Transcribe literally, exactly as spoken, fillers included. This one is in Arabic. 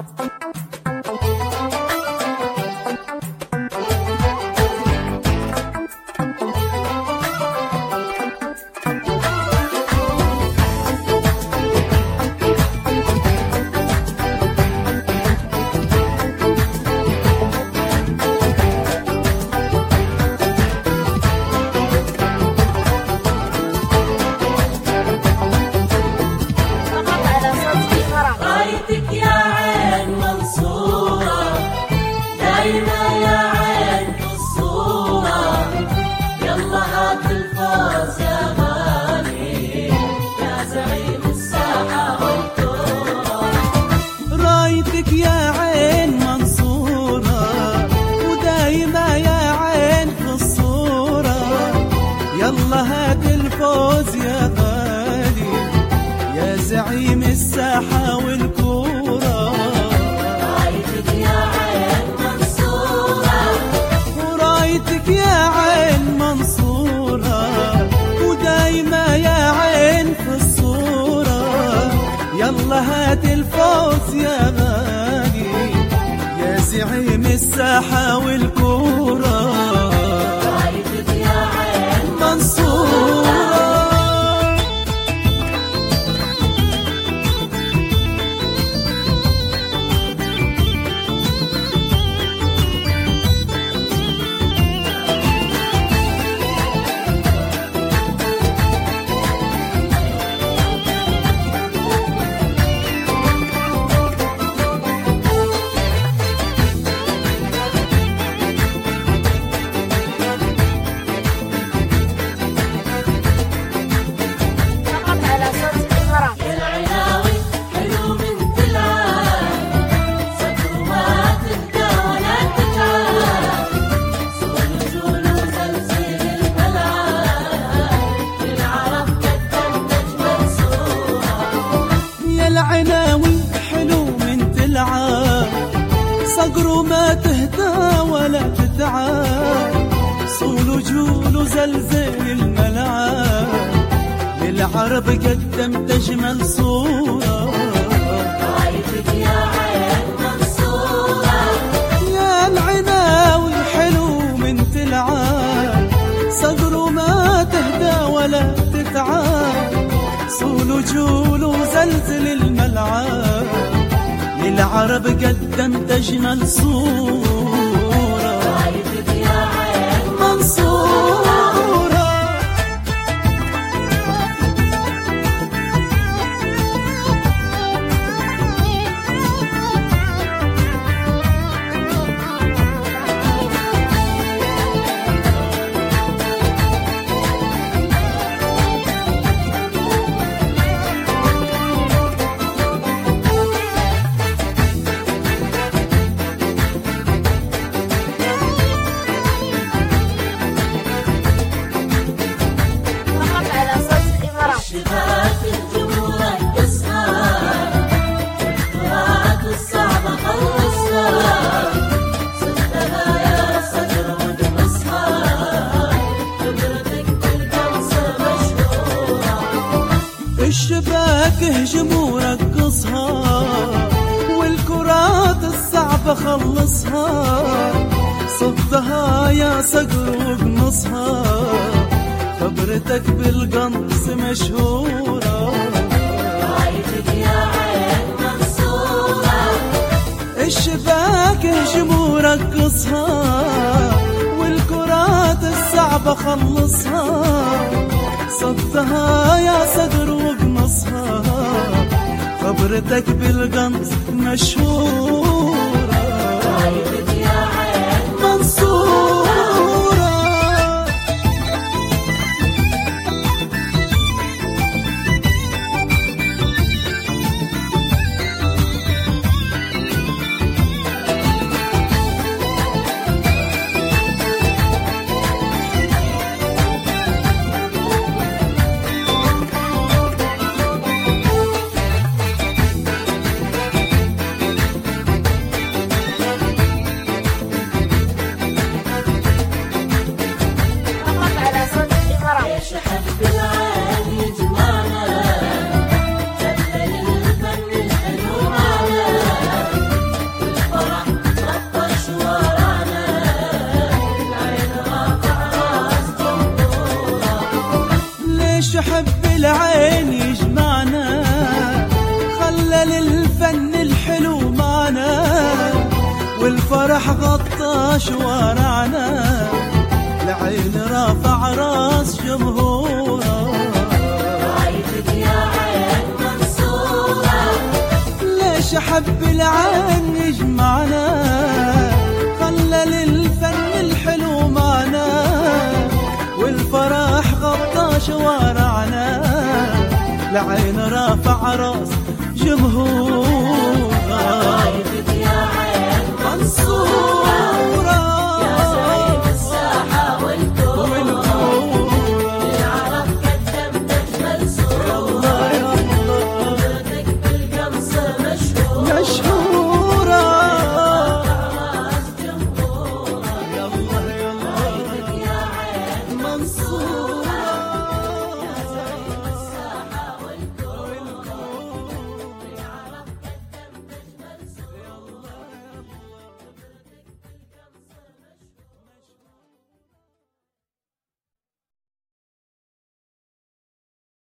رايتك يا عين منصورة ودايما يا عين في الصورة، يلا هات الفوز يا غالي يا زعيم الساحة والكورة. رايتك يا عين منصورة ورايتك يا عين منصورة ودايما يا عين في الصورة، يلا هات الفوز يا غالي يا زعيم الساحة والكورة. رايتك يا عين منصورة العناوي حلو من تلعب، صقر ما تهدى ولا تتعب، صول وجول وزلزل الملعب، للعرب قدم تجمل صورة. رايتك يا عين منصورة يا العناوي حلو من تلعب، صقر ما تهدى ولا تتعب، صول وجول وزلزل الملعب، للعرب قدم تجمل صورة. رايتك يا عين منصورة شباك الجمهور التسهر، والقراءات الصعبة خلصها، صدقها يا صدر ودمسها، قدرتك بالقنص مشهورة. الشباك هجم ورقصها، والكرات الصعبة خلصها، صدها يا صقر وبنصها، خبرتك بالقنص مشهورة. رايتك يا عين منصورة الشباك هجم ورقصها، والكرات الصعبة خلصها، صدها يا صقر وبنصها، خبرتك بالقنص مشهورة. رايتك يا عين منصورة والفرح غطى شوارعنا، العين رافع راس جمهوره. رايتك يا عين منصورة، ليش أحب العين يجمعنا، خلى للفن الحلو معنا، والفرح غطى شوارعنا، العين رافع راس جمهوره.